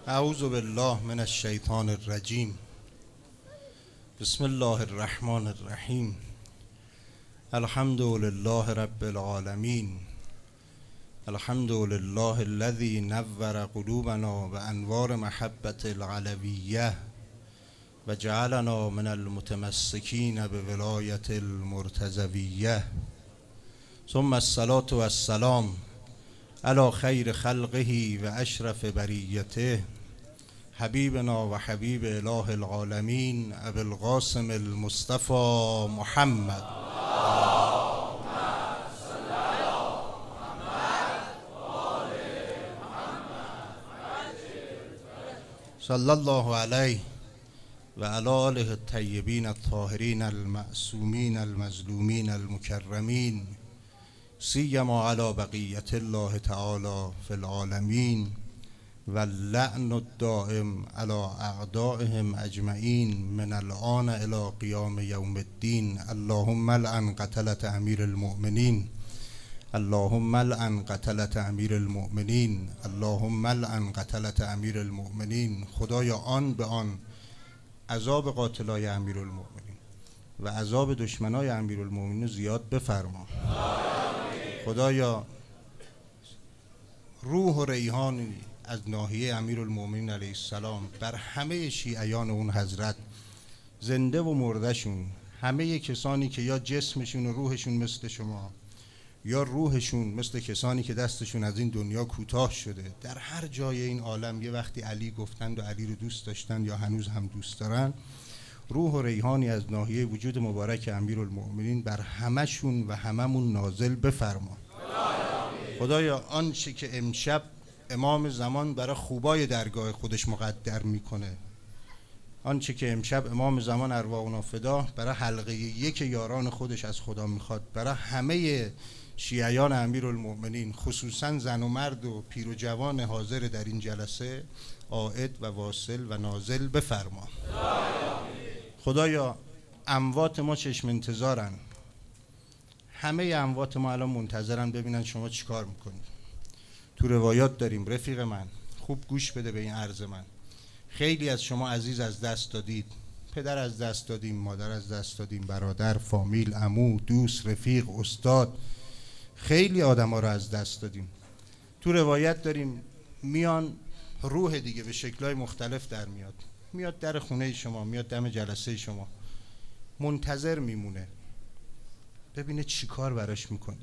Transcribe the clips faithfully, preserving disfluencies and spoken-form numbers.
اعوذ بالله من الشیطان الرجیم. بسم الله الرحمن الرحیم. الحمد لله رب العالمین. الحمد لله الذي نور قلوبنا بانوار محبت العلویه و جعلنا من المتمسکین بولایت المرتضویه. ثم الصلاة والسلام علی خیر خلقه و اشرف بریته حبیبنا و حبیب اله العالمین ابی القاسم المصطفى محمد. صلی الله علیه و علی آله الطیبین الطاهرین المعصومین المظلومین المکرمین سیما علی بقیت الله تعالی فی العالمین و اللعن الدائم علی اعدائهم اجمعین من الآن الی قیام یوم الدین. اللهم لعن قتلة امیر المؤمنین. اللهم لعن قتلة امیر المؤمنین. اللهم لعن قتلة امیر المؤمنین. خدایا آن به آن عذاب قاتلای امیر المؤمنین و عذاب دشمنای امیر المؤمنین زیاد بفرما. خدایا روح و ریحانی از ناحیه امیرالمؤمنین علیه السلام بر همه شیعیان اون حضرت، زنده و مردهشون، همه کسانی که یا جسمشون و روحشون مثل شما یا روحشون مثل کسانی که دستشون از این دنیا کوتاه شده، در هر جای این عالم یه وقتی علی گفتند و علی رو دوست داشتند یا هنوز هم دوست دارن، روح و ریحانی از ناحیه وجود مبارک امیرالمؤمنین بر همشون و هممون نازل بفرما. خدایا آنچه که امشب امام زمان برای خوبای درگاه خودش مقدر میکنه، آنچه که امشب امام زمان ارواحنا فدا برای حلقه یک یاران خودش از خدا میخواد، برای همه شیعیان امیرالمؤمنین خصوصا زن و مرد و پیر و جوان حاضر در این جلسه عائد و واصل و نازل بفرما. خدایا اموات ما چشم انتظارن، همه اموات ما الان منتظرن ببینن شما چیکار میکنید. تو روایات داریم، رفیق من خوب گوش بده به این عرض من، خیلی از شما عزیز از دست دادید، پدر از دست دادیم، مادر از دست دادیم، برادر، فامیل، عمو، دوست، رفیق، استاد، خیلی آدم ها رو از دست دادیم. تو روایت داریم میان روح دیگه به شکلهای مختلف در میاد، میاد در خونه شما، میاد دم جلسه شما، منتظر میمونه ببینه چی کار براش میکنی.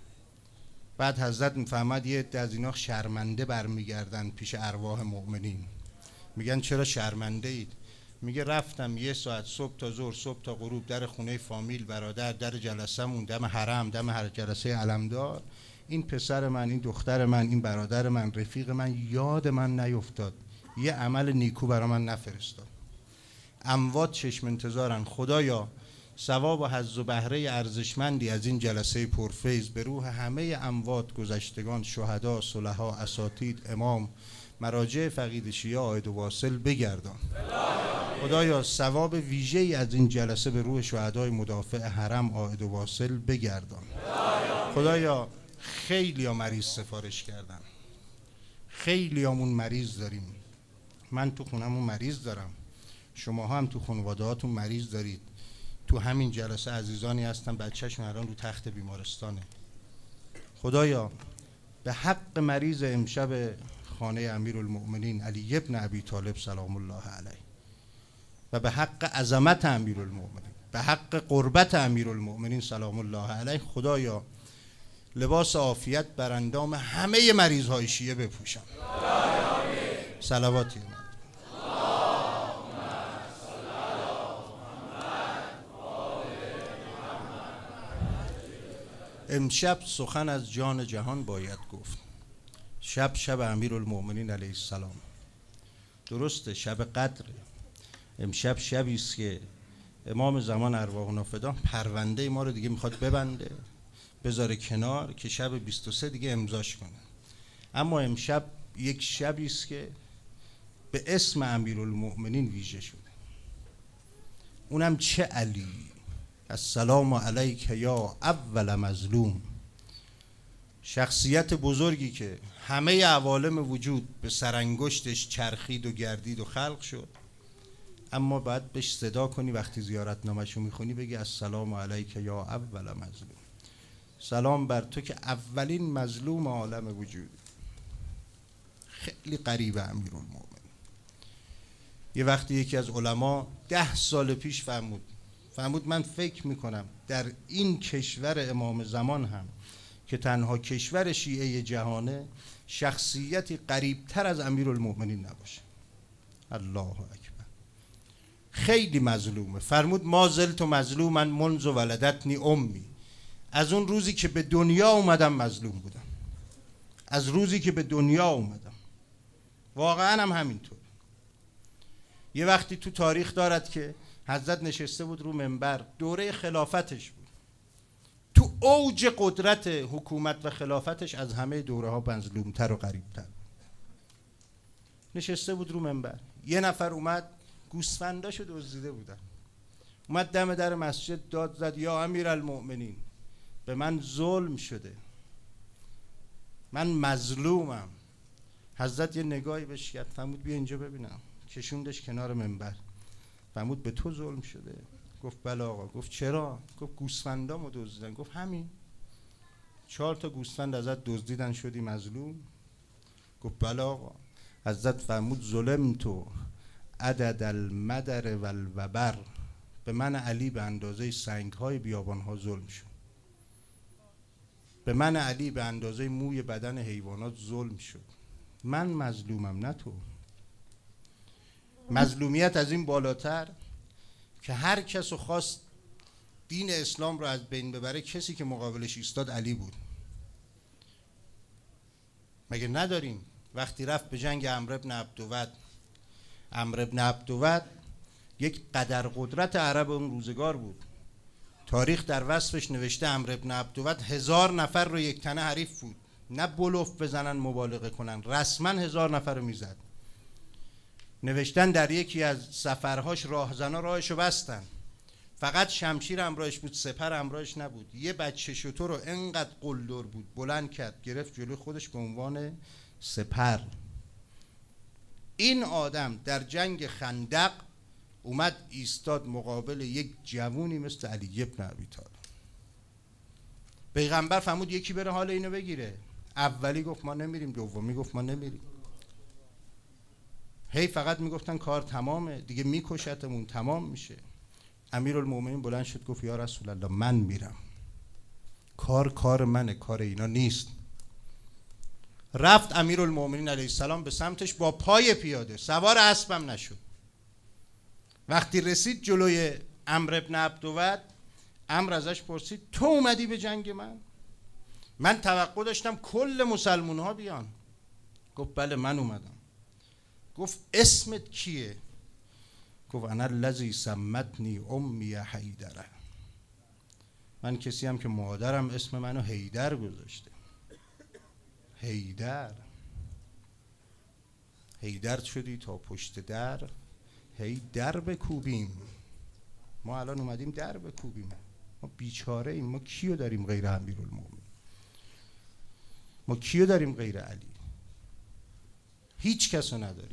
بعد حضرت میفهمد یه عده از اینا شرمنده برمیگردن پیش ارواح مؤمنین، میگن چرا شرمنده اید؟ میگه رفتم یه ساعت صبح تا ظهر، صبح تا غروب در خونه فامیل، برادر، در جلسه‌مون، دم حرم، دم هر جلسه علمدار، این پسر من، این دختر من، این برادر من، رفیق من یاد من نیفتاد، یه عمل نیکو برا من نفرستاد. اموات چشم انتظارن. خدایا ثواب و حظ و بهره ارزشمندی از این جلسه پرفیض به روح همه اموات، گذشتگان، شهدا، صلحا، اساتید، امام، مراجع فقید شیعه عائد و واصل بگردان. خدایا ثواب ویژه‌ای از این جلسه به روح شهدای مدافع حرم عائد و واصل بگردان. خدایا خیلی ها مریض سفارش کردن، خیلی همون مریض داریم، من تو خونمون مریض دارم، شما هم تو خانواده هاتون مریض دارید. تو همین جلسه عزیزانی هستن بچه‌شون الان رو تخت بیمارستانه. خدایا به حق مریض امشب خانه امیرالمؤمنین علی ابن ابی طالب سلام الله علیه و به حق عظمت امیرالمؤمنین، به حق قربت امیرالمؤمنین سلام الله علیه، خدایا لباس عافیت بر اندام همه مریض های شیعه بپوشم. صلواتی امشب سخن از جان جهان باید گفت. شب شب امیرالمؤمنین علیه السلام، درسته شب قدره، امشب شبی است که امام زمان ارواحنا فدا پرونده ما رو دیگه میخواد ببنده، بذاره کنار که شب بیست و سه دیگه امضاش کنه. اما امشب یک شبی است که به اسم امیرالمؤمنین ویژه شده، اونم چه علی. السلام علیک یا اول مظلوم. شخصیت بزرگی که همه عوالم وجود به سرانگشتش چرخید و گردید و خلق شد، اما باید بهش صدا کنی وقتی زیارتنامه‌شو میخونی بگی السلام علیک یا اول مظلوم، سلام بر تو که اولین مظلوم عالم وجود. خیلی غریبه امیرالمومنین. یه وقتی یکی از علما ده سال پیش فرمود فرمود من فکر میکنم در این کشور امام زمان هم که تنها کشور شیعه جهانه شخصیتی قریبتر از امیرالمومنین نباشه. الله اکبر. خیلی مظلومه. فرمود ما زلت مظلوما منذ ولدتنی امی، از اون روزی که به دنیا اومدم مظلوم بودم، از روزی که به دنیا اومدم. واقعا هم همینطور. یه وقتی تو تاریخ دارد که حضرت نشسته بود رو منبر، دوره خلافتش بود، تو اوج قدرت حکومت و خلافتش از همه دوره ها مظلومتر و غریبتر نشسته بود رو منبر. یه نفر اومد گوسفنداشو دزدیده بودن، اومد دم در مسجد داد زد یا امیرالمؤمنین به من ظلم شده، من مظلومم. حضرت یه نگاهی بهش کرد، فرمود بیا اینجا ببینم. کشوندش کنار منبر، فرمود به تو ظلم شده؟ گفت بله آقا. گفت چرا؟ گفت گوسفندامو دزدیدن. گفت همین، چهار تا گوسفند ازت دزدیدن شدی مظلوم؟ گفت بله آقا. حضرت فرمود ظلم تو عدد المدر و الوبر، به من علی به اندازه سنگ های بیابان ها ظلم شد، به من علی به اندازه موی بدن حیوانات ظلم شد. من مظلومم نه تو. مظلومیت از این بالاتر که هر کس رو خواست دین اسلام رو از بین ببره، کسی که مقابلش ایستاد علی بود. مگه نداریم وقتی رفت به جنگ عمرو بن عبدود، عمرو بن عبدود یک قدر قدرت عرب اون روزگار بود. تاریخ در وصفش نوشته عمرو بن عبدود هزار نفر رو یک تنه حریف بود، نه بلوف بزنن مبالغه کنن، رسما هزار نفر رو میزد. نوشتن در یکی از سفرهاش راهزنا راهشو بستن، فقط شمشیر همراهش بود، سپر همراهش نبود. یه بچه شتر رو انقدر قلدر بود بلند کرد گرفت جلوی خودش به عنوان سپر. این آدم در جنگ خندق اومد ایستاد مقابل یک جوونی مثل علی بن ابی طالب. پیغمبر فرمود یکی بره حال اینو بگیره. اولی گفت ما نمیریم، دومی گفت ما نمیریم. هی فقط میگفتن کار تمامه دیگه، میکشتمون تمام میشه. امیرالمومنین بلند شد گفت یا رسول الله من میرم، کار کار منه، کار اینا نیست. رفت امیرالمومنین علیه السلام به سمتش با پای پیاده، سوار اسبم نشد. وقتی رسید جلوی عمرو بن عبدود، عمرو ازش پرسید تو اومدی به جنگ من؟ من توقع داشتم کل مسلمون ها بیان. گفت بله من اومدم. گفت اسمت کیه؟ گفت انا الذی سمتنی امی حیدر، من کسی هم که مادرم اسم منو حیدر گذاشته. حیدر حیدر شدی تا پشت در، هی در بکوبیم. ما الان اومدیم در بکوبیم، ما بیچاره ایم. ما کیو داریم غیر امیرالمومنین؟ ما کیو داریم غیر علی؟ هیچ کسو نداریم.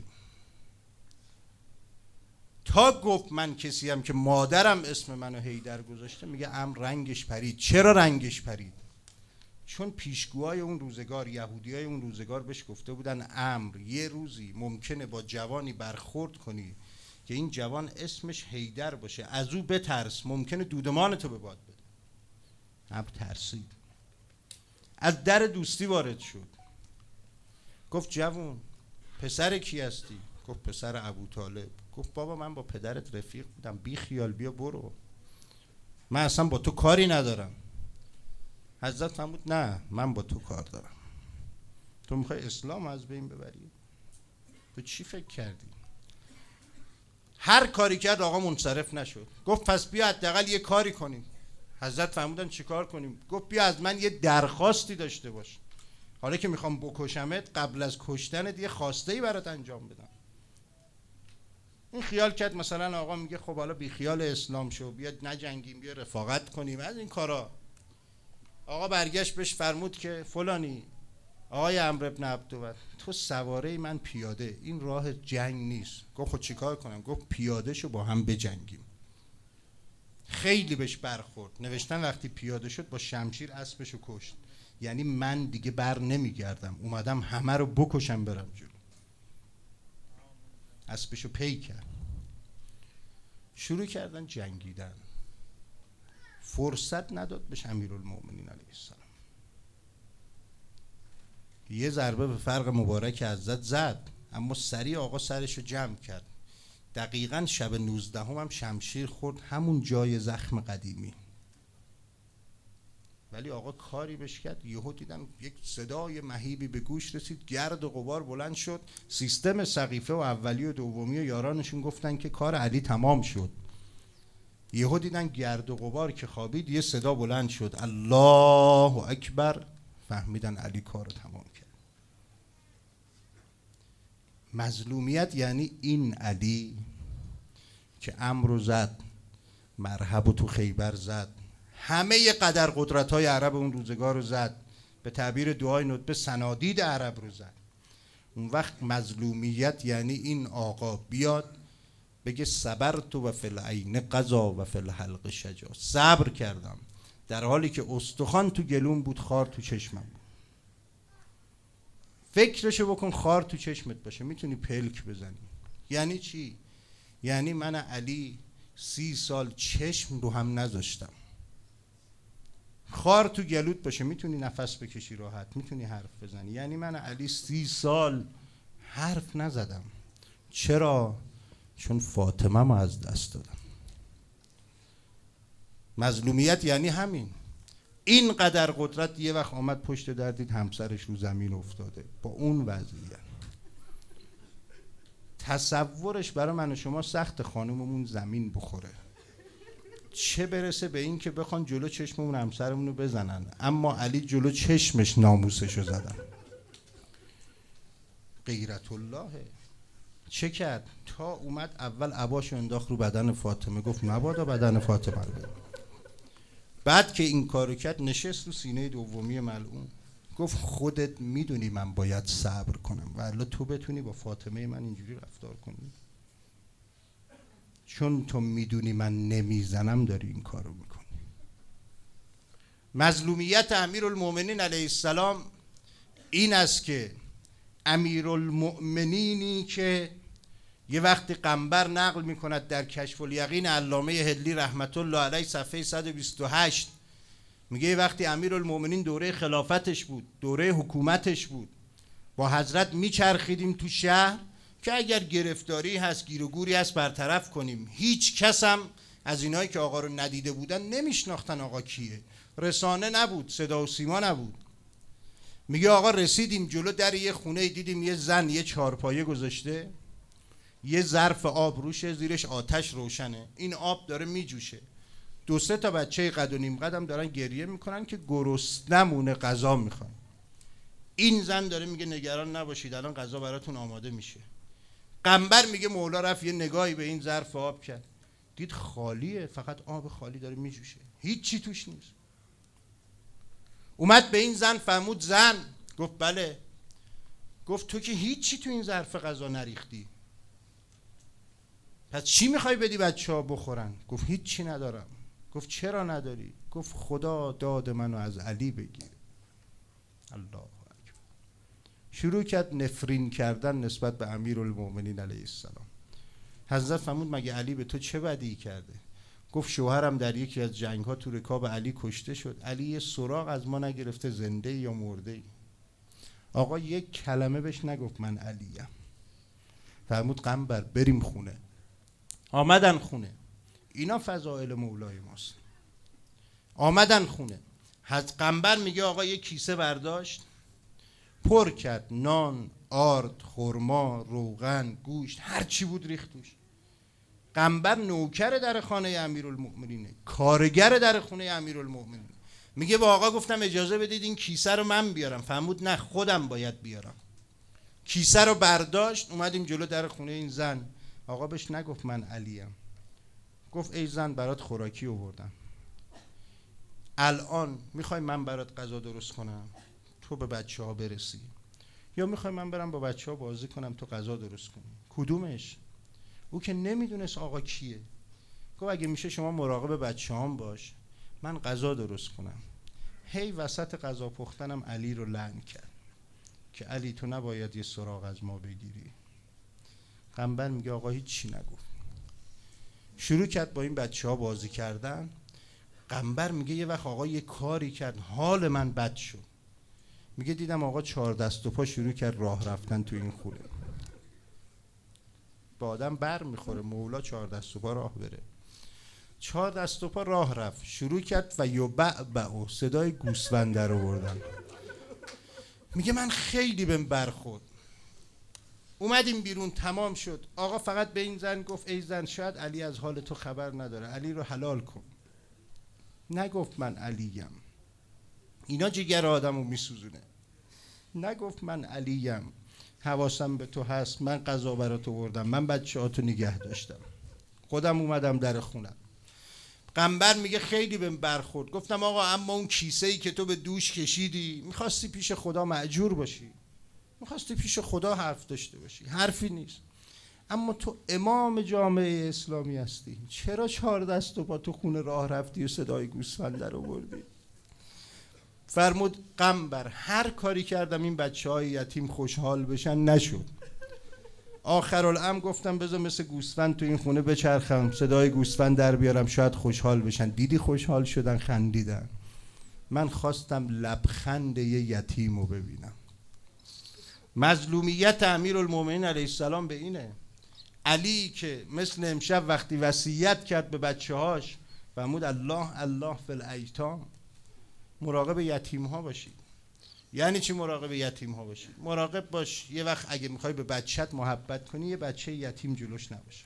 تا گفت من کسی هم که مادرم اسم منو حیدر گذاشته، میگه ام رنگش پرید. چرا رنگش پرید؟ چون پیشگوهای اون روزگار، یهودیای اون روزگار بهش گفته بودن امر یه روزی ممکنه با جوانی برخورد کنی که این جوان اسمش حیدر باشه، از او بترس، ممکنه دودمانتو به باد بده. امر ترسید، از در دوستی وارد شد. گفت جوان پسر کی هستی؟ گفت پسر ابوطالب. گفت بابا من با پدرت رفیق بودم، بی خیال، بیا برو، من اصلا با تو کاری ندارم. حضرت فرمود نه من با تو کار دارم. تو میخوای اسلام از بین ببری؟ تو چی فکر کردی؟ هر کاری کرد آقا منصرف نشد. گفت پس بیا حداقل یه کاری کنیم. حضرت فرمودن چی کار کنیم؟ گفت بیا از من یه درخواستی داشته باش، حالا که میخوام بکشمت قبل از کشتنت یه خواسته‌ای برات انجام بدم. این خیال کرد مثلا آقا میگه خب حالا بی خیال اسلام شو، بیا نجنگیم، بیا رفاقت کنیم، از این کارا. آقا برگشت بهش فرمود که فلانی، آقای عمرو بن عبدود، تو سواره من پیاده، این راه جنگ نیست. گفت خود چیکار کنم؟ گفت پیاده شو با هم بجنگیم. خیلی بهش برخورد. نوشتن وقتی پیاده شد با شمشیر اسبشو کشت. یعنی من دیگه بر نمیگردم، اومدم همه رو بکشم برم جلو. اسبشو پی کرد. شروع کردن جنگیدن. فرصت نداد بهش امیرالمومنین علیه السلام. یه ضربه به فرق مبارک عزت زد، اما سریع آقا سرشو جمع کرد. دقیقاً شب نوزدهم هم شمشیر خورد همون جای زخم قدیمی. ولی آقا کاری بهش کرد. یهو دیدن یک صدای مهیبی به گوش رسید، گرد و غبار بلند شد. سیستم سقیفه و اولی و دومی و یارانشون گفتن که کار علی تمام شد. یهو دیدن گرد و غبار که خوابید، یه صدا بلند شد الله اکبر. فهمیدن علی کار تمام کرد. مظلومیت یعنی این علی که امر زد، مرحب تو خیبر زد، همه قدر قدرت های عرب اون روزگار رو زد، به تعبیر دعای ندبه صنادید عرب رو زد. اون وقت مظلومیت یعنی این آقا بیاد بگه صبرت و فی العین قضا و فی الحلق شجا، صبر کردم در حالی که استخوان تو گلوم بود، خار تو چشمم بود. فکرشو بکن، خار تو چشمت باشه میتونی پلک بزنی. یعنی چی؟ یعنی من علی سی سال چشم رو هم نذاشتم. خار تو گلوت باشه میتونی نفس بکشی راحت، میتونی حرف بزنی. یعنی من علی سی سال حرف نزدم. چرا؟ چون فاطمه ما از دست دادم. مظلومیت یعنی همین. این قدر قدرت یه وقت آمد پشت در دید همسرش رو زمین افتاده با اون وضعیت. تصورش برای من و شما سخت، خانوممون زمین بخوره، چه برسه به این که بخوان جلو چشممون همسرمون رو بزنن. اما علی جلو چشمش ناموسش رو زدن. غیرت اللهه. چه کرد؟ تا اومد اول عباشو انداخت رو بدن فاطمه، گفت مبادا بدن فاطمه رو ببین. بعد که این کارو کرد نشست رو سینه دومی ملعون، گفت خودت میدونی من باید صبر کنم و الا تو بتونی با فاطمه من اینجوری رفتار کنی؟ چون تو میدونی من نمیزنم داری این کارو میکنی. مظلومیت امیرالمومنین علیه السلام این است که امیرالمؤمنینی که یه وقتی قنبر نقل میکند در کشف الیقین علامه هلی رحمت الله علیه صفحه صد و بیست و هشت، میگه وقتی امیرالمؤمنین دوره خلافتش بود، دوره حکومتش بود، با حضرت میچرخیدیم تو شهر که اگر گرفتاری هست، گیر و گوری هست برطرف کنیم. هیچ کس هم از اینایی که آقا رو ندیده بودن نمیشناختن آقا کیه. رسانه نبود، صدا و سیما نبود. میگه آقا رسیدیم جلو در یه خونه، دیدیم یه زن یه چارپایه گذاشته، یه ظرف آب روشه، زیرش آتش روشنه، این آب داره میجوشه. دو سه تا بچه قد و نیم قدم دارن گریه میکنن که گرسنمونه غذا میخوان. این زن داره میگه نگران نباشید الان غذا براتون آماده میشه. قنبر میگه مولا رفت یه نگاهی به این ظرف آب کرد، دید خالیه، فقط آب خالی داره میجوشه، هیچ چی توش نیست. اومد به این زن فرمود زن، گفت بله. گفت تو که هیچ چی تو این ظرف غذا نریختی، پس چی میخوای بدی بچه‌ها بخورن؟ گفت هیچ چی ندارم. گفت چرا نداری؟ گفت خدا داد منو از علی بگیر. الله اکبر. شروع کرد نفرین کردن نسبت به امیرالمومنین علیه السلام. حضرت فرمود مگه علی به تو چه بدی کرده؟ گفت شوهرم در یکی از جنگ ها تو رکاب علی کشته شد، علی یه سراغ از ما نگرفته زنده یا مرده. آقا یک کلمه بهش نگفت من علیم. فرمود قنبر بریم خونه. آمدن خونه. اینا فضائل مولای ماست. آمدن خونه. حضرت قنبر میگه آقا یک کیسه برداشت، پر کرد، نان، آرد، خرما، روغن، گوشت، هر چی بود ریخت توش. قنبر نوکر در خانه امیرالمؤمنینه، کارگر در خونه امیرالمؤمنین. میگه با آقا گفتم اجازه بدید این کیسه رو من بیارم. فرمود نه خودم باید بیارم. کیسه رو برداشت، اومدیم جلو در خونه این زن. آقا بهش نگفت من علیم، گفت ای زن برات خوراکی آوردم. الان میخوای من برات غذا درست کنم تو به بچه ها برسی، یا میخوای من برم با بچه ها بازی کنم تو غذا درست کنی؟ کدومش؟ او که نمیدونست آقا کیه. گفت اگه میشه شما مراقب بچه هم باش، من غذا درست کنم. هی وسط غذا پختنم علی رو لعن کرد که علی تو نباید یه سراغ از ما بگیری. قنبر میگه آقا هیچ چی نگفت. شروع کرد با این بچه ها بازی کردن. قنبر میگه یه وقت آقا یه کاری کرد حال من بد شد. میگه دیدم آقا چهار دست و پا شروع کرد راه رفتن تو این خونه. با آدم بر میخوره مولا چهار دست و پا راه بره. چهار دست و پا راه رفت، شروع کرد و یبعبع صدای گوسفند در آوردن. میگه من خیلی بهم برخورد. اومدیم بیرون تمام شد. آقا فقط به این زن گفت ای زن شاید علی از حال تو خبر نداره، علی رو حلال کن. نگفت من علیم. اینا جگر آدمو میسوزونه. نگفت من علیم، حواسم به تو هست، من غذا برات آوردم، من بچه‌هاتو نگه داشتم، خودم اومدم در خونم. قنبر میگه خیلی بهم برخورد. گفتم آقا اما اون کیسه‌ای که تو به دوش کشیدی میخواستی پیش خدا مأجور باشی، میخواستی پیش خدا حرف داشته باشی، حرفی نیست. اما تو امام جامعه اسلامی هستی، چرا چهار دست و پا تو خونه راه رفتی و صدای گوسفند در آوردی؟ فرمود قنبر هر کاری کردم این بچه های یتیم خوشحال بشن نشد. آخرالامر گفتم بذار مثل گوسفند تو این خونه بچرخم، صدای گوسفند در بیارم شاید خوشحال بشن. دیدی خوشحال شدن، خندیدن. من خواستم لبخند یه یتیم رو ببینم. مظلومیت امیرالمومنین علیه السلام به اینه. علی که مثل امشب وقتی وصیت کرد به بچه هاش فرمود الله الله فی الایتام، مراقب یتیم ها باشید. یعنی چی مراقب یتیم ها باشید؟ مراقب باش یه وقت اگه میخوای به بچت محبت کنی یه بچه یتیم جلوش نباشه.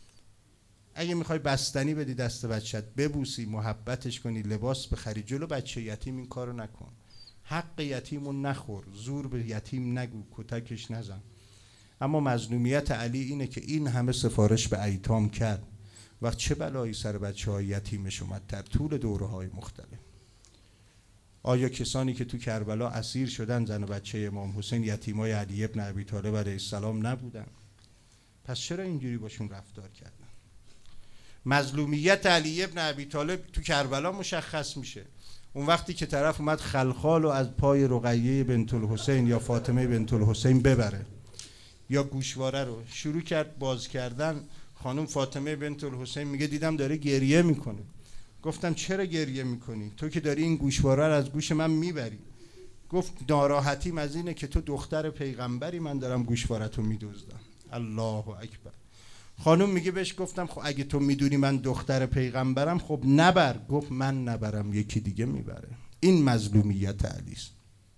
اگه میخوای بستنی بدی دست بچت، ببوسی، محبتش کنی، لباس بخری، جلو بچه یتیم این کارو نکن. حق یتیمو نخور، زور به یتیم نگو، کتکش نزن. اما مظلومیت علی اینه که این همه سفارش به ایتام کرد، وقت چه بلایی سر بچه های یتیمش اومد در طول دوره های مختلف. آیا کسانی که تو کربلا اسیر شدن زن و بچه امام حسین یتیمای علی ابن ابی طالب علیه السلام نبودن؟ پس چرا اینجوری باشون رفتار کردن؟ مظلومیت علی ابن ابی طالب تو کربلا مشخص میشه. اون وقتی که طرف اومد خلخال و از پای رقیه بنت الحسین یا فاطمه بنت الحسین ببره، یا گوشواره رو شروع کرد باز کردن، خانم فاطمه بنت الحسین میگه دیدم داره گریه میکنه. گفتم چرا گریه میکنی؟ تو که داری این گوشواره رو از گوش من میبری. گفت ناراحتیم از اینه که تو دختر پیغمبری، من دارم گوشوارتو میدزدم. الله اکبر. خانم میگه بهش گفتم خب اگه تو میدونی من دختر پیغمبرم خب نبر. گفت من نبرم یکی دیگه میبره. این مظلومیت علی است.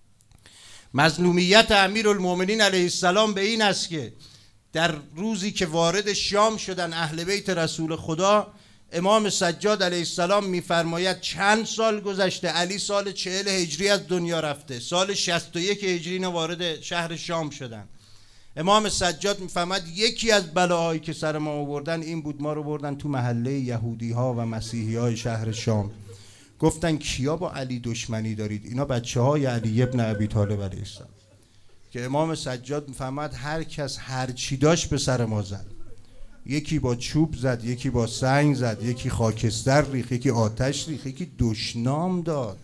مظلومیت امیرالمومنین علیه السلام به این است که در روزی که وارد شام شدن اهل بیت رسول خدا، امام سجاد علیه السلام میفرماید چند سال گذشته، علی سال چهل هجری از دنیا رفته، سال شصت و یک هجری اینا وارد شهر شام شدن. امام سجاد میفرماید یکی از بلاهایی که سر ما آوردن این بود، ما رو بردن تو محله یهودی ها و مسیحی های شهر شام. گفتن کیا با علی دشمنی دارید؟ اینا بچه های علی ابن ابی طالب علیه السلام. که امام سجاد میفرماید هر کس هر چی داشت به سر ما زد. یکی با چوب زد، یکی با سنگ زد، یکی خاکستر ریخت، یکی آتش ریخت، یکی دشنام داد.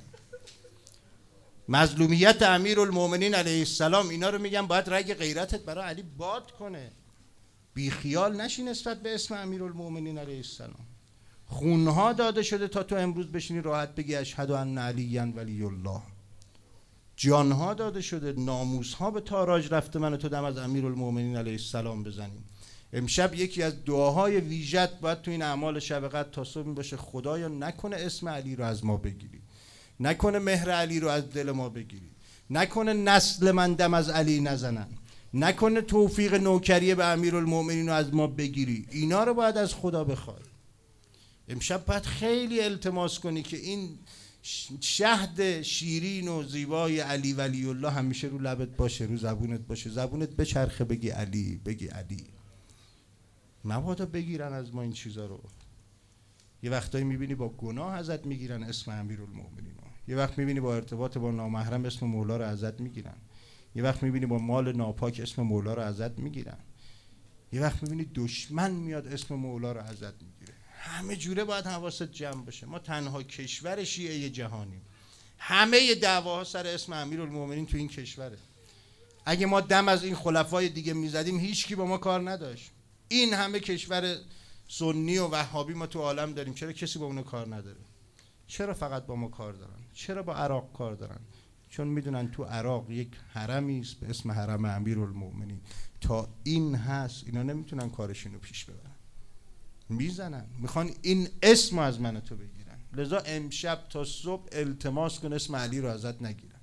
مظلومیت امیرالمومنین علیه السلام اینا رو میگم باید رگ غیرتت برای علی باد کنه. بی خیال نشی نسبت به اسم امیرالمومنین علیه السلام. خونها داده شده تا تو امروز بشینی راحت بگی اشهد ان علی ولی الله. جانها داده شده، ناموسها به تاراج رفته من و تو دم از امیرالمومنین علیه السلام بزنیم. امشب یکی از دعاهای ویژت باید تو این اعمال شب قدر تا صبح باشه خدایا نکنه اسم علی رو از ما بگیری، نکنه مهر علی رو از دل ما بگیری، نکنه نسل من دم از علی نزنن، نکنه توفیق نوکری به امیرالمومنین رو از ما بگیری. اینا رو باید از خدا بخوای. امشب باید خیلی التماس کنی که این شهد شیرین و زیبای علی ولی الله همیشه رو لبت باشه، رو زبونت باشه، زبونت بچرخه بگی علی، بگی علی. مبادا بگیرن از ما این چیزا رو. یه وقتایی میبینی با گناه ازت میگیرن اسم امیرالمومنین، یه وقت میبینی با ارتباط با نامحرم اسم مولا رو ازت میگیرن، یه وقت میبینی با مال ناپاک اسم مولا رو ازت میگیرن، یه وقت میبینی دشمن میاد اسم مولا رو ازت میگیره. همه جوره باید حواست جمع باشه. ما تنها کشور شیعه جهانیم، همه دعواها سر اسم امیرالمومنین تو این کشوره. اگه ما دم از این خلفای دیگه میزدیم هیچ کی با ما کار نداشت. این همه کشور سنی و وهابی ما تو عالم داریم، چرا کسی با اون کار نداره؟ چرا فقط با ما کار دارن؟ چرا با عراق کار دارن؟ چون میدونن تو عراق یک حرمی است به اسم حرم امیرالمومنین. تا این هست اینا نمیتونن کارشونو پیش ببرن، میزنن، میخوان این اسم از من تو بگیرن. لذا امشب تا صبح التماس کن اسم علی رو ازت نگیرن.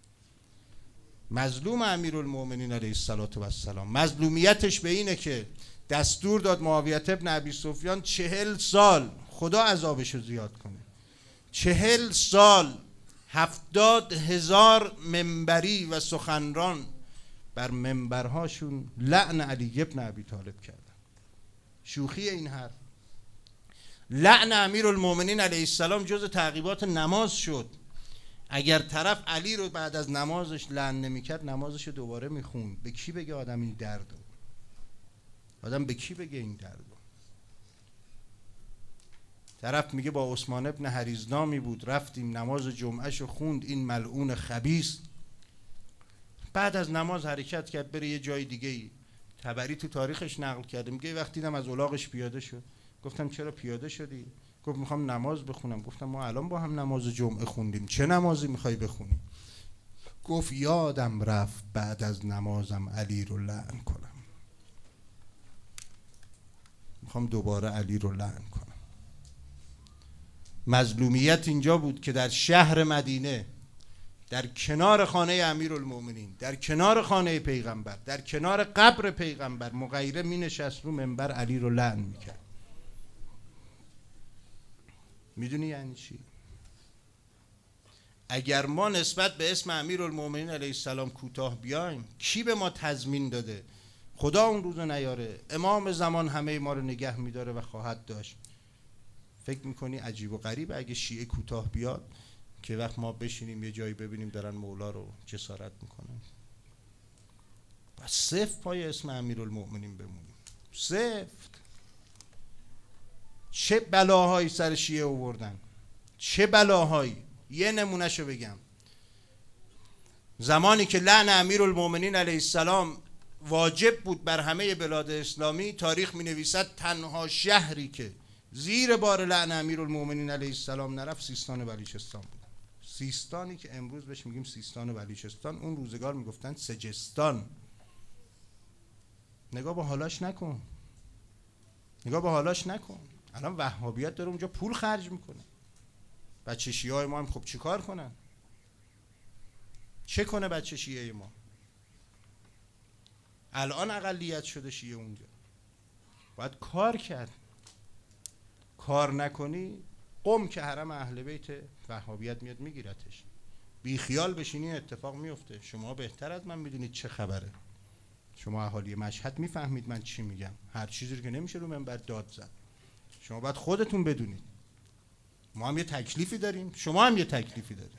مظلوم امیرالمومنین علیه السلام مظلومیتش به اینه که دستور داد معاویه ابن ابی سفیان چهل سال خدا عذابشو زیاد کنه، چهل سال هفتاد هزار منبری و سخنران بر منبرهاشون لعن علی ابن ابی طالب کردن. شوخی این حرف؟ لعن امیرالمومنین علیه السلام جز تعقیبات نماز شد. اگر طرف علی رو بعد از نمازش لعن نمی‌کرد نمازش رو دوباره میخوند. به کی بگه آدم این دردو؟ آدم به کی بگه این دردو؟ طرف میگه با عثمان ابن حریزنامی بود، رفتیم نماز جمعهشو خوند، این ملعون خبیث. بعد از نماز حرکت کرد بره یه جای دیگه ای. طبری تو تاریخش نقل کرده، میگه وقتی دیدم از الاغش پیاده شد، گفتم چرا پیاده شدی؟ گفت میخوام نماز بخونم. گفتم ما الان با هم نماز جمعه خوندیم، چه نمازی میخوای بخونی؟ گفت یادم رفت بعد از نمازم علی رو لعن کنم، میخوام دوباره علی رو لعن کنم. مظلومیت اینجا بود که در شهر مدینه، در کنار خانه امیرالمومنین، در کنار خانه پیغمبر، در کنار قبر پیغمبر، مغیره می نشست رو منبر علی رو لعن میکرد. میدونی یعنی چی؟ اگر ما نسبت به اسم امیرالمومنین علیه السلام کوتاه بیایم، کی به ما تضمین داده خدا اون روزو نیاره؟ امام زمان همه ما رو نگه میداره و خواهد داشت. فکر میکنی عجیب و غریبه اگه شیعه کوتاه بیاد که وقت ما بشینیم یه جایی ببینیم دارن مولا رو جسارت میکنن؟ بس صفت پای اسم امیرالمومنین بمونیم، صفت. چه بلاهایی سر شیعه آوردن، چه بلاهایی. یه نمونهشو بگم. زمانی که لعن امیرالمومنین علیه السلام واجب بود بر همه بلاد اسلامی، تاریخ می نویسد تنها شهری که زیر بار لعن امیرالمومنین علیه السلام نرفت سیستان و بلوچستان بود. سیستانی که امروز بهش میگیم سیستان و بلوچستان، اون روزگار میگفتن سجستان. نگاه به حالاش نکن، نگاه به حالاش نکن. الان وهابیت داره اونجا پول خرج میکنه. بچه شیعه ما هم خب چی کار کنن؟ چه کنه بچه شیعه ما؟ الان اقلیت شده شیعه اونجا، باید کار کرد. کار نکنی قم که حرم اهل بیت وهابیت میاد میگیرتش. بی خیال بشینی اتفاق میفته. شما بهتر از من میدونید چه خبره. شما اهالی مشهد میفهمید من چی میگم. هر چیزی رو که نمیشه رو منبر داد زد. شما باید خودتون بدونید. ما هم یه تکلیفی داریم، شما هم یه تکلیفی دارید.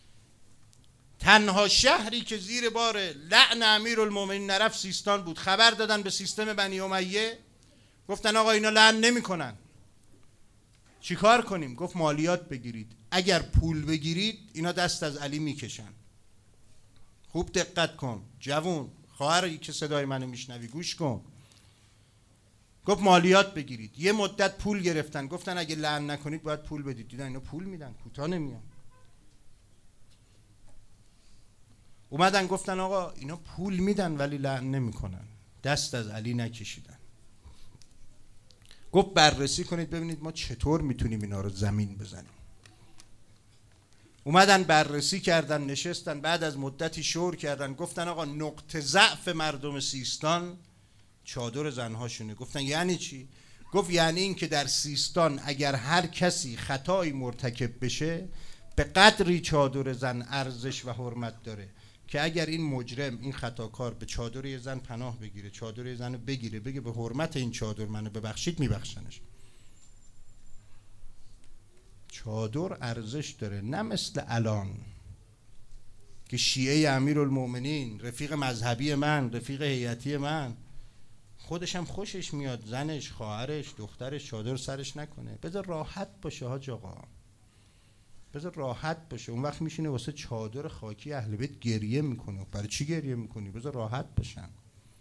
تنها شهری که زیر بار لعن امیرالمومنین نرفت سیستان بود. خبر دادن به سیستم بنی امیه، گفتن آقا اینا لعن نمیکنن، چی کار کنیم؟ گفت مالیات بگیرید. اگر پول بگیرید اینا دست از علی میکشن. خوب دقت کن جوون، خواهری که صدای منو میشنوی گوش کن. گفت مالیات بگیرید. یه مدت پول گرفتن، گفتن اگه لعن نکنید باید پول بدید. دیدن اینا پول میدن، کوتاه نمیان. اومدن گفتن آقا اینا پول میدن ولی لعن نمیکنن، دست از علی نکشیدن. گفت بررسی کنید ببینید ما چطور میتونیم اینا رو زمین بزنیم. اومدن بررسی کردن، نشستن، بعد از مدتی شور کردن، گفتن آقا نقطه ضعف مردم سیستان چادر زنهاشونه. گفتن یعنی چی؟ گفت یعنی این که در سیستان اگر هر کسی خطایی مرتکب بشه به قدری چادر زن ارزش و حرمت داره که اگر این مجرم، این خطاکار به چادر یه زن پناه بگیره، چادر یه زن رو بگیره، بگه به حرمت این چادر منو ببخشید، میبخشنش. چادر ارزش داره، نه مثل الان که شیعه امیرالمومنین، رفیق مذهبی من، رفیق هیئتی من، خودش هم خوشش میاد زنش، خواهرش، دخترش چادر سرش نکنه. بذار راحت باشه حاج آقا، بذار راحت باشه. اون وقت میشینه واسه چادر خاکی اهل بیت گریه میکنه. برای چی گریه میکنی؟ بذار راحت باشن.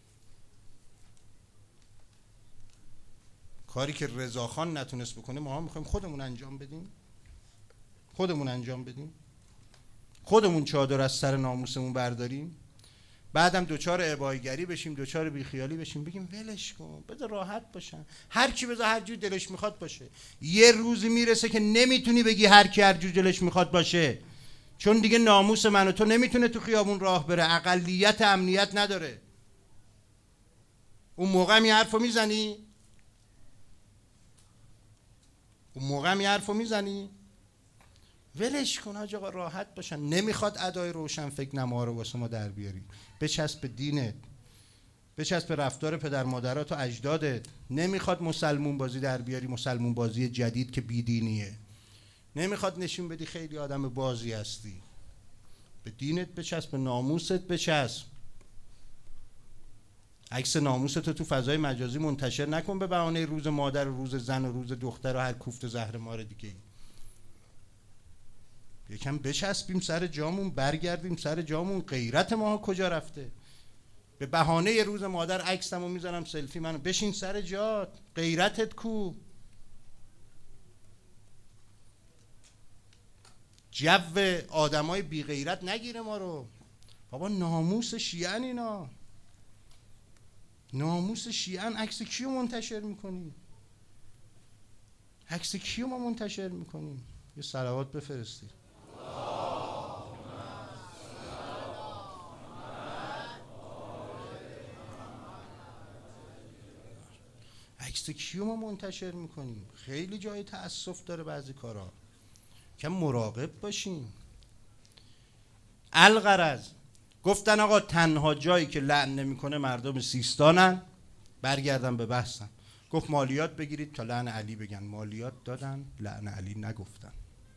کاری که رضاخان نتونست بکنه ما هم میخوایم خودمون انجام بدیم. خودمون انجام بدیم. خودمون چادر از سر ناموسمون برداریم. بعدم دوچار ابایگری بشیم، دوچار بیخیالی بشیم، بگیم ولش کن، بذار راحت باشن. هر کی بذار هر جور دلش میخواد باشه. یه روزی میرسه که نمیتونی بگی هر کی هر جور دلش میخواد باشه، چون دیگه ناموس من و تو نمیتونه تو خیابون راه بره، اقلیت امنیت نداره. اون موقع می حرفو میزنی؟ اون موقع می حرفو میزنی؟ ولش کن حاج آقا، راحت باشن. نمیخواد ادای روشن فکر نما رو واسه ما در بیاری. بچسب به دینت، بچسب به رفتار پدر مادرات و اجدادت. نمیخواد مسلمون بازی در بیاری، مسلمون بازی جدید که بیدینیه. نمیخواد نشون بدی خیلی آدم بازی هستی. به دینت بچسب، به ناموست بچسب. عکس ناموست رو تو فضای مجازی منتشر نکن به بهانه روز مادر و روز زن و روز دختر و هر کوفت زهر مار دیگه. یکم بچسبیم سر جامون، برگردیم سر جامون. غیرت ما کجا رفته؟ به بهانه روز مادر عکسمو میذارم سلفی منو، بشین سر جات. غیرتت کو؟ جو آدمای بی غیرت نگیره ما رو. بابا ناموس شیعن اینا، ناموس شیعن. عکس کیو منتشر میکنی؟ عکس کیو ما منتشر میکنیم؟ یه صلوات بفرستید. عکس کیو ما منتشر میکنیم؟ خیلی جای تأسف داره بعضی کارا. کم مراقب باشیم. الغرض گفتن آقا تنها جایی که لعن نمیکنه مردم سیستانن. برگردم به بحثم. گفت مالیات بگیرید تا لعن علی بگن. مالیات دادن، لعن علی نگفتن.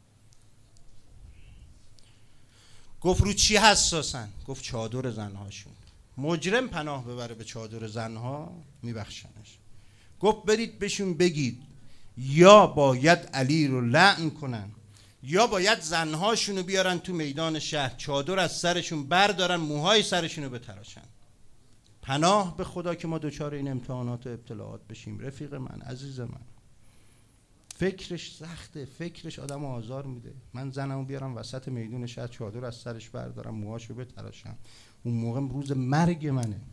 گفت رو چی حساسن؟ گفت چادر زنهاشون. مجرم پناه ببره به چادر زنها میبخشنش. گفت برید بهشون بگید یا باید علی رو لعن کنن یا باید زنهاشون رو بیارن تو میدان شهر، چادر از سرشون بردارن، موهای سرشون رو بتراشن. پناه به خدا که ما دوچار این امتحانات و ابتلاعات بشیم. رفیق من، عزیز من، فکرش سخته، فکرش آدم آزار میده. من زنمو بیارم وسط میدون شهر، چادر از سرش بردارم، موهاشو بتراشم. اون موقع روز مرگ منه،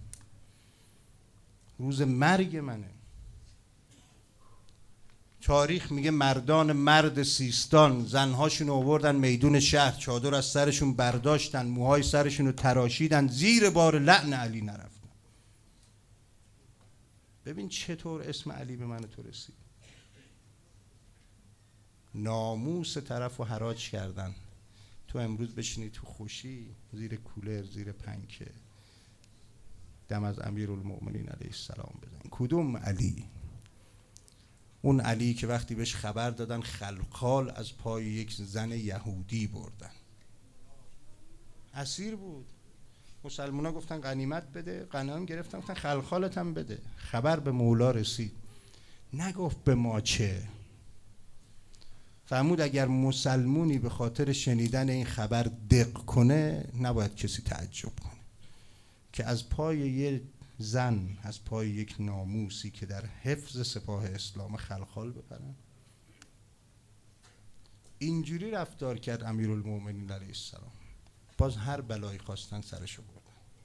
روز مرگ منه. تاریخ میگه مردان مرد سیستان زنهاشون آوردن میدون شهر، چادر از سرشون برداشتن، موهای سرشون رو تراشیدن، زیر بار لعن علی نرفتن. ببین چطور اسم علی به من تو رسید. ناموس طرف رو حراج کردن. تو امروز بشینی تو خوشی زیر کولر، زیر پنکه، دم از امیرالمومنین علیه السلام بزن. کدوم علی؟ اون علی که وقتی بهش خبر دادن خلخال از پای یک زن یهودی بردن، اسیر بود. مسلمونا گفتن غنیمت بده، غنایم گرفتن، گفتن خلخالت هم بده. خبر به مولا رسید، نگفت به ما چه. فرمود اگر مسلمونی به خاطر شنیدن این خبر دق کنه نباید کسی تعجب کنه که از پای یک زن، از پای یک ناموسی که در حفظ سپاه اسلام خلخال بپرن. اینجوری رفتار کرد امیرالمومنین علیه السلام. باز هر بلایی خواستن سرشو بردن.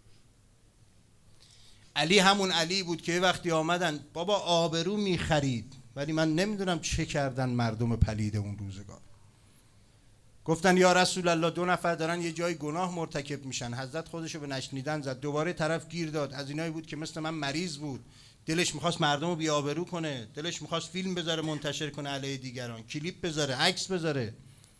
علی همون علی بود که وقتی آمدن بابا آبرو میخرید، ولی من نمیدونم چه کردن مردم پلید اون روزگار. گفتن یا رسول الله دو نفر دارن یه جای گناه مرتکب میشن. حضرت خودشو به نشنیدن زد. دوباره طرف گیر داد. از اینایی بود که مثل من مریض بود، دلش میخواست مردم رو بی‌آبرو کنه، دلش میخواست فیلم بذاره منتشر کنه علیه دیگران، کلیپ بذاره، عکس بذاره.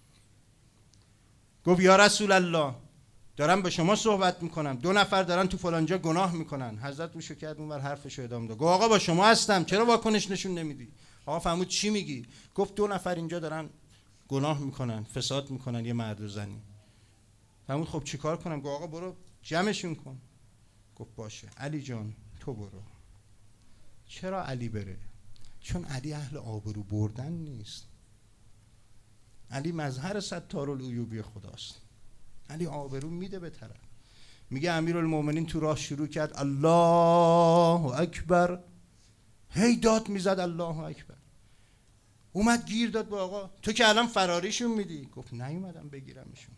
گفت یا رسول الله دارم به شما صحبت میکنم، دو نفر دارن تو فلانجا گناه میکنن. حضرت روشو کرد اونور حرفشو ادامه داد. گفت آقا با شما هستم، چرا واکنش نشون نمیدی؟ آقا فرمود چی میگی؟ گفت دو نفر اینجا دارن گناه میکنن، فساد میکنن یه مرد و زنی. فرمود خب چیکار کنم؟ گفت آقا برو جمعشون کن. گفت باشه علی جان تو برو. چرا علی بره؟ چون علی اهل آبرو بردن نیست. علی مظهر ستارالعیوبی خداست. علی آبرو میده به طرف. میگه امیرالمومنین تو راه شروع کرد الله اکبر، هی داد میزد الله اکبر. اومد گیر داد به آقا تو که الان فراریشون میدی. گفت نیومدم بگیرمشون.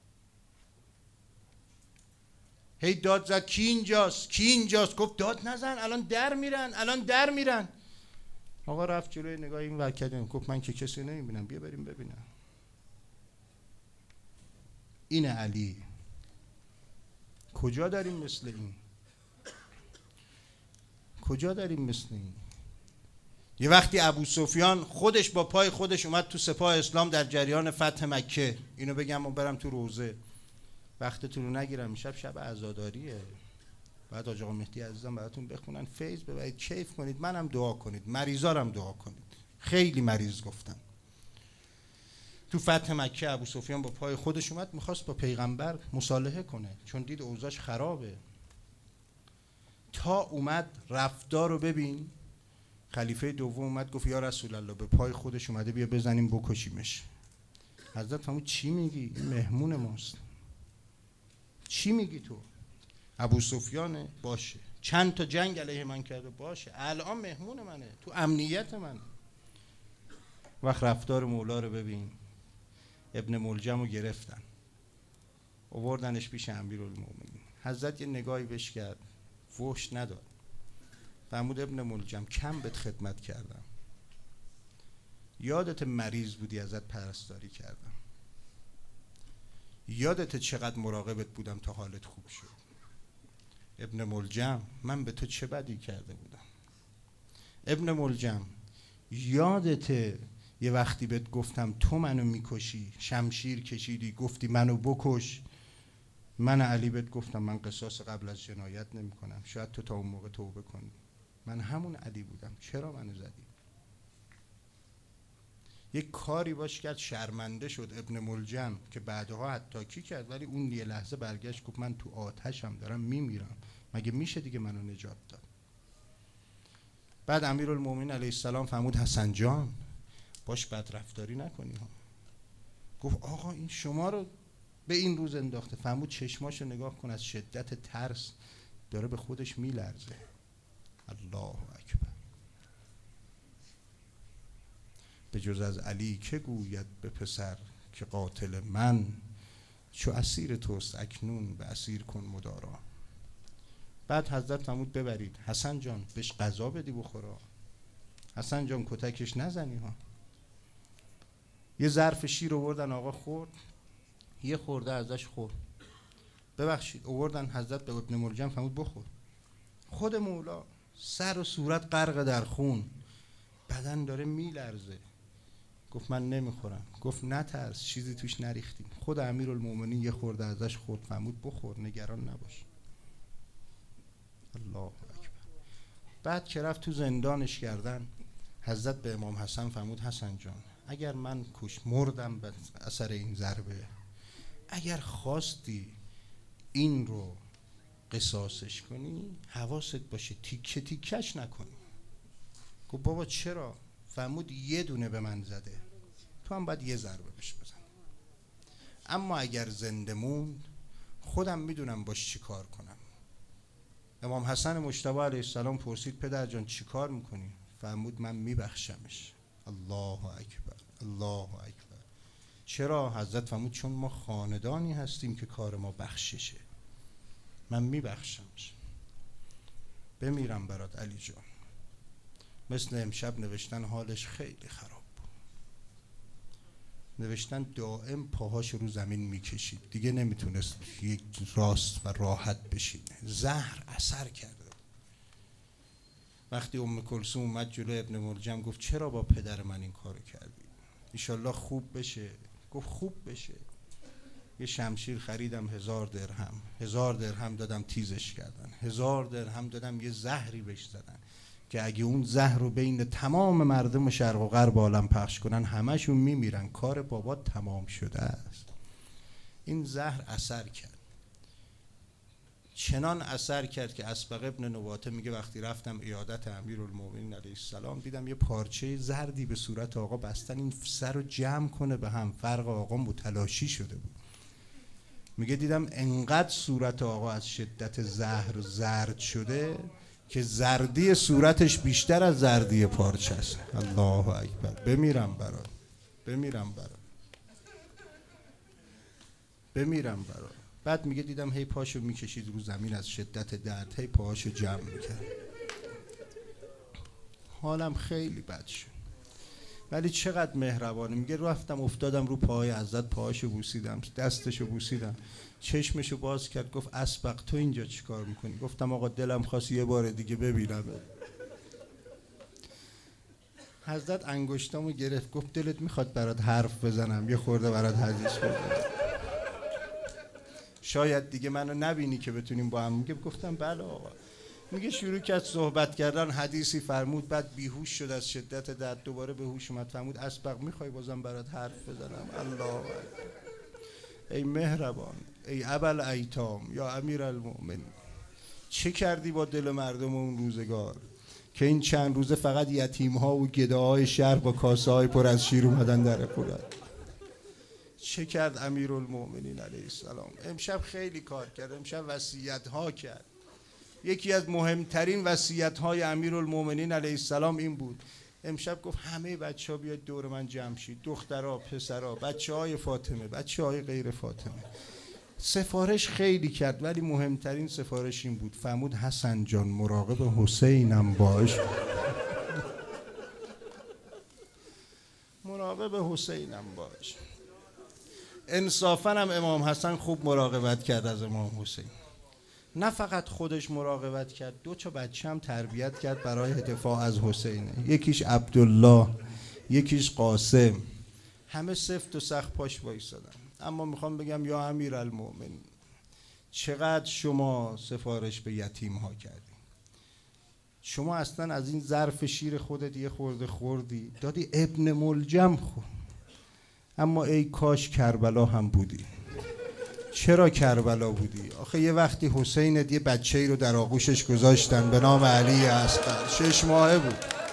هی داد زد کی اینجاست کی اینجاست. گفت داد نزن الان در میرن الان در میرن. آقا رفت جلوی نگاه این ور کرد. گفت من که کسی نمیبینم بیا بریم ببینم. این علی. کجا داریم مثل این؟ کجا داریم مثل این؟ یه وقتی ابو سفیان خودش با پای خودش اومد تو سپاه اسلام در جریان فتح مکه. اینو بگم و برم تو روزه، وقتتون رو نگیرم. شب شب عزاداریه. بعد حاج آقا مهدی عزیزم براتون بخونن، فیض ببرید، کیف کنید، منم دعا کنید، مریضارم دعا کنید. خیلی مریض گفتم. تو فتح مکه ابو سفیان با پای خودش اومد میخواست با پیغمبر مصالحه کنه چون دید اوضاعش خرابه. تا اومد رفتار رو ببین. خلیفه دوم اومد گفت یا رسول الله به پای خودش اومده بیا بزنیم بکشیمش. حضرت فرمود چی میگی؟ این مهمون ماست. چی میگی تو؟ ابو سفیانه؟ باشه. چند تا جنگ علیه من کرده؟ باشه. الان مهمون منه، تو امنیت منه. وقت رفتار مولا رو ببین. ابن ملجم رو گرفتن آوردنش پیش امیرالمومنین. حضرت یه نگاهی بهش کرد، فحش نداد. فرمود ابن ملجم کم بهت خدمت کردم، یادت مریض بودی ازت پرستاری کردم، یادت چقدر مراقبت بودم تا حالت خوب شد. ابن ملجم من به تو چه بدی کرده بودم؟ ابن ملجم یادت یه وقتی بهت گفتم تو منو میکشی، شمشیر کشیدی گفتی منو بکش، من علی بهت گفتم من قصاص قبل از جنایت نمی کنم، شاید تو تا اون موقع توبه کنی. من همون علی بودم، چرا منو زدی؟ یک کاری باش کرد شرمنده شد ابن ملجم که بعدها حتاکی کرد، ولی اون یه لحظه برگشت گفت من تو آتشم دارم میمیرم، مگه میشه دیگه منو نجات داد؟ بعد امیرالمومنین علیه السلام فرمود حسن جان باش بدرفتاری نکنی ها. گفت آقا این شما رو به این روز انداخته. فرمود چشماشو نگاه کن، از شدت ترس داره به خودش میلرزه. الله اکبر. به جز از علی که گوید به پسر که قاتل من، چو اسیر توست اکنون به اسیر کن مدارا. بعد حضرت فرمود ببرید حسن جان بهش غذا بدی بخورا، حسن جان کتکش نزنی ها. یه ظرف شیر آوردن آقا خورد، یه خورده ازش خورد. ببخشید آوردن حضرت به ابن ملجم فرمود بخور. خود مولا سر و صورت غرق در خون، بدن داره میلرزه. گفت من نمیخورم. گفت نترس چیزی توش نریختیم. خود امیرالمومنین یه خورده ازش خورد، فرمود بخور نگران نباش. الله اکبر. بعد که رفت تو زندانش کردن، حضرت به امام حسن فرمود حسن جان اگر من کش مردم به اثر این ضربه، اگر خواستی این رو قصاصش کنی حواست باشه تیکه تیکش نکنی. گفت بابا چرا؟ فرمود یه دونه به من زده، تو هم باید یه ضربه بهش بزن. اما اگر زنده موند خودم میدونم باش چی کار کنم. امام حسن مجتبی علیه السلام پرسید پدر جان چی کار میکنی؟ فرمود من میبخشمش. الله اکبر الله اکبر. چرا؟ حضرت فرمود چون ما خاندانی هستیم که کار ما بخششه، من میبخشمش. بمیرم برات علی جان. مثل امشب نوشتن حالش خیلی خراب بود، نوشتن دائم پاهاش رو زمین میکشید، دیگه نمیتونست یک راست و راحت بشینه، زهر اثر کرده. وقتی ام کلثوم اومد جلوی ابن ملجم گفت چرا با پدر من این کارو کردی؟ انشالله خوب بشه. گفت خوب بشه. یه شمشیر خریدم هزار درهم، هزار درهم دادم تیزش کردن، هزار درهم دادم یه زهری بهش زدن که اگه اون زهر رو بین تمام مردم شرق و غرب عالم پخش کنن همشون میمیرن، کار بابا تمام شده است. این زهر اثر کرد، چنان اثر کرد که اسبق ابن نواته میگه وقتی رفتم عیادت امیرالمومنین علیه السلام دیدم یه پارچه زردی به صورت آقا بستن، این سر رو جمع کنه به هم، فرق آقا متلاشی شده بود. میگه دیدم انقدر صورت آقا از شدت زهر زرد شده که زردی صورتش بیشتر از زردی پارچه است. الله اکبر. بمیرم برات، بمیرم برات، بمیرم برات. بعد میگه دیدم هی پاشو میکشید رو زمین از شدت درد، هی پاهاشو جمع میکرد. حالم خیلی بد شد، ولی چقدر مهربانه. میگه رفتم افتادم رو پاهای حضرت، پاهاشو بوسیدم، دستشو بوسیدم، چشمشو باز کرد، گفت اسبق تو اینجا چیکار میکنی؟ گفتم آقا دلم خواست یه بار دیگه ببینم. حضرت انگشتامو گرفت، گفت دلت میخواد برات حرف بزنم، یه خورده برات حدیث بزنم، شاید دیگه منو نبینی که بتونیم با هم. میگه گفتم بله آقا. میگه شروع کرد صحبت کردن، حدیثی فرمود، بعد بیهوش شد از شدت درد، دوباره به هوش اومد، فرمود اسبق میخوای بازم برات حرف بزنم؟ الله اکبر. ای مهربان، ای ابل ایتام، یا امیرالمومنین، چه کردی با دل مردم اون روزگار که این چند روزه فقط یتیم ها و گداهای شهر با کاسه های پر از شیر اومدن در خونت؟ چه کرد امیرالمومنین علیه السلام؟ امشب خیلی کار کرد، امشب وصیت ها کرد. یکی از مهمترین وصیت های امیرالمومنین علیه السلام این بود، امشب گفت همه بچه ها بیاید دور من جمع شید، دخترها، پسرها، بچه های فاطمه، بچه های غیر فاطمه. سفارش خیلی کرد، ولی مهمترین سفارش این بود، فرمود حسن جان مراقب حسینم باش. مراقب حسینم باش. انصافاً هم امام حسن خوب مراقبت کرد از امام حسین. نه فقط خودش مراقبت کرد، دو تا بچه هم تربیت کرد برای دفاع از حسین. یکیش عبدالله، یکیش قاسم. همه سفت و سخت پاش وایسادن. اما میخوام بگم یا امیرالمومنین، چقدر شما سفارش به یتیم ها کردی. شما اصلا از این ظرف شیر خودت یه خورده خوردی، دادی ابن ملجم خورد. اما ای کاش کربلا هم بودی. چرا کربلا بودی؟ آخه یه وقتی حسین یه بچه‌ای رو در آغوشش گذاشتن به نام علی اصغر، شش ماهه بود.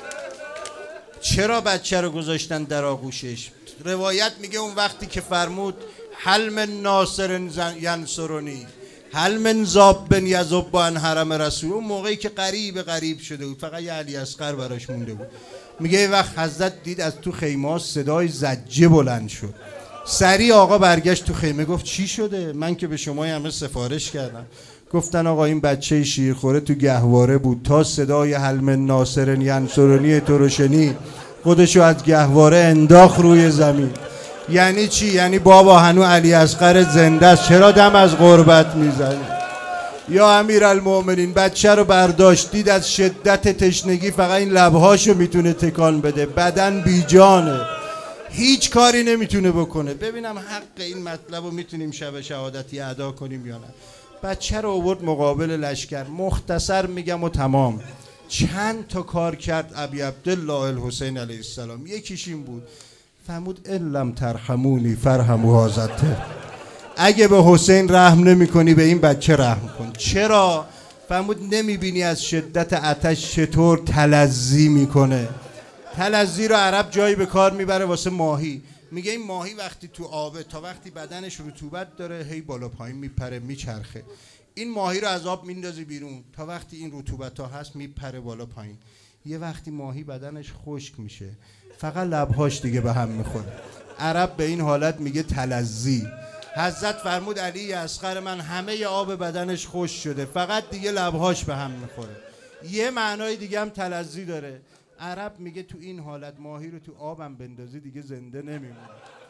چرا بچه رو گذاشتن در آغوشش؟ روایت میگه اون وقتی که فرمود هل من ناصر ینصرنی، هل من ذاب یذب عن حرم رسول، اون موقعی که قریب قریب شده بود، فقط یه علی اصغر براش مونده بود. میگه یه وقت حضرت دید از تو خیمه صدای زجه بلند شد، سریع آقا برگشت تو خیمه، گفت چی شده؟ من که به شما همه سفارش کردم. گفتن آقا این بچه شیرخوره تو گهواره بود، تا صدای هل من ناصر ینصرنی تو رو شنید خودشو از گهواره انداخت روی زمین. یعنی چی؟ یعنی بابا هنو علی اصغر زنده است، چرا دم از غربت میزنی؟ یا امیرالمومنین بچه رو برداشت، دید از شدت تشنگی فقط این لبهاشو میتونه تکان بده، بدن بی جانه، هیچ کاری نمیتونه بکنه. ببینم حق این مطلب رو میتونیم شب شهادتی ادا کنیم یا نه. بچه رو آورد مقابل لشکر، مختصر میگم و تمام. چند تا کار کرد ابی عبدالله الحسین علیه السلام. یکیش این بود، فرمود ان لم ترحمونی فرحموا هذا، اگه به حسین رحم نمی کنی به این بچه رحم کن. چرا؟ فرمود نمیبینی از شدت آتش چطور تلظی میکنه؟ تلظی رو عرب جایی به کار میبره واسه ماهی. میگه این ماهی وقتی تو آبه تا وقتی بدنش رطوبت داره هی بالا پایین میپره میچرخه. این ماهی رو از آب میندازی بیرون، تا وقتی این رطوبت ها هست میپره بالا پایین. یه وقتی ماهی بدنش خشک میشه فقط لبهاش دیگه به هم میخوره. عرب به این حالت میگه تلظی. حضرت فرمود علی اصغر من همه آب بدنش خشک شده، فقط دیگه لبهاش به هم میخوره. یه معنای دیگه هم تلظی داره. عرب میگه تو این حالت ماهی رو تو آبم بندازی دیگه زنده نمیمونه.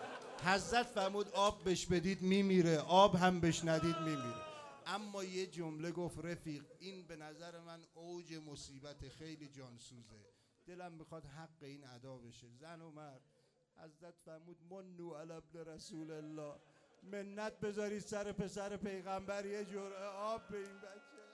حضرت فرمود آب بش بدید میمیره، آب هم بش ندید میمیره. اما یه جمله گفت رفیق، این به نظر من اوج مصیبت، خیلی جانسوزه، دلم میخواد حق این ادا بشه. زن و مرد. حضرت فرمود منو علی ابن رسول الله، منت بذارید سر پسر پیغمبر یه جرعه آب به این بچه.